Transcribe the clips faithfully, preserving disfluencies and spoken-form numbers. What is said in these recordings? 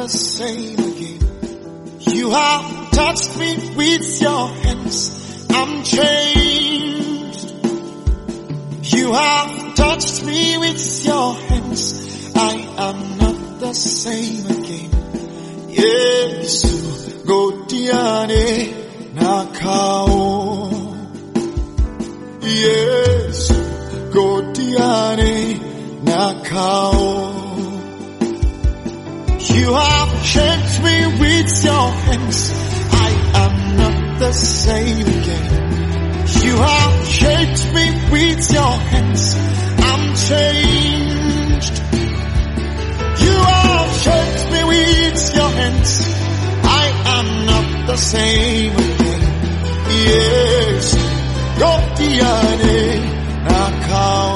same again. You have touched me with your hands. I'm changed. You have touched me with your hands. I am not the same again. Yesu gotiane nakao. Yesu gotiane nakao. You have shaped me with your hands. I am not the same again. You have shaped me with your hands. I'm changed. You have shaped me with your hands. I am not the same again. Yes, Gotiane nakao.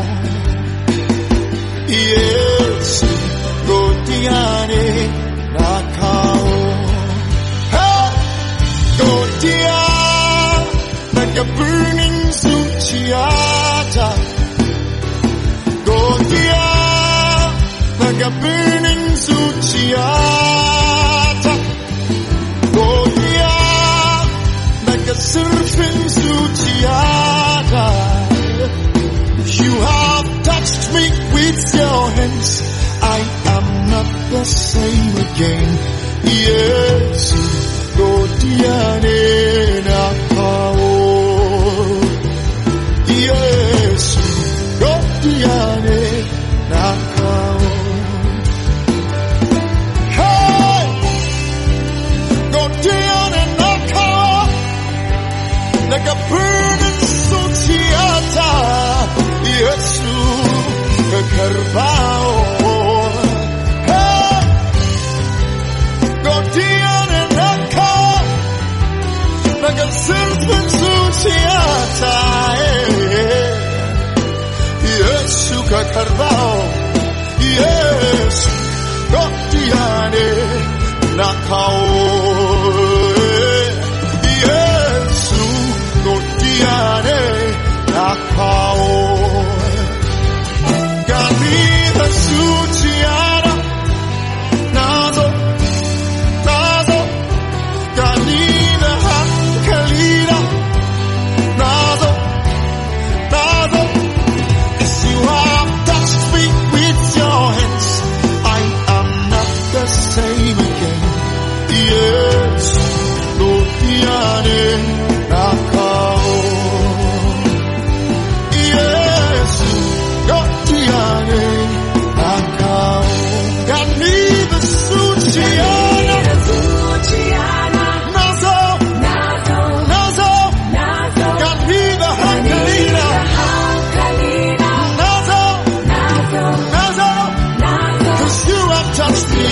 Yes, Gotiane nakao. Hey, Gotiane, like a burning suchiata. Gotiane, like a burning suchiata. Gotiane, like a surfing suchiata. You have touched me with your hands. I am not the same again. Yes, Gotiane nakao. Yes, Gotiane nakao. Hey, Gotiane nakao. Like a burning suchiata. Yes, Karbao. Like a serpent suciata, yes, suka karbao, yes, Gotiane nakao, yes, Gotiane nakao, Gamida suciata, nazo, nazo, Gamida Kalina, Nazo, Nazo, yes, you have touched me with your hands. I am not the same again. Yes, Gotiane nakao. Yes, Gotiane nakao. Got me the Suchiana. Nazo. Touch me.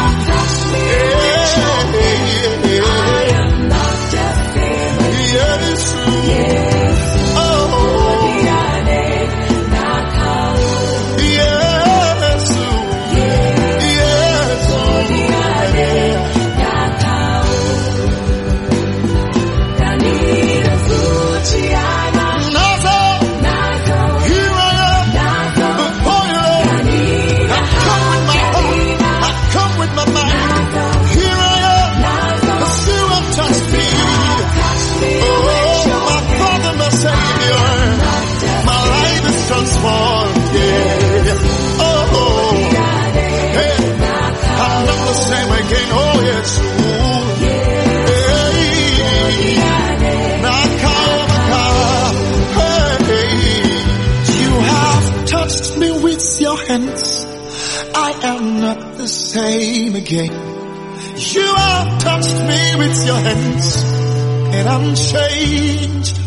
I am not the same again. You have touched me with your hands, and I'm changed.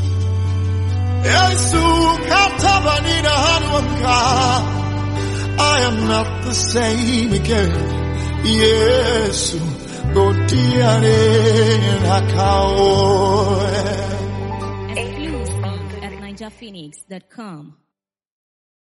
I am not the same again. Yes, Gotiane nakao. Exclusive at ninja phoenix dot com.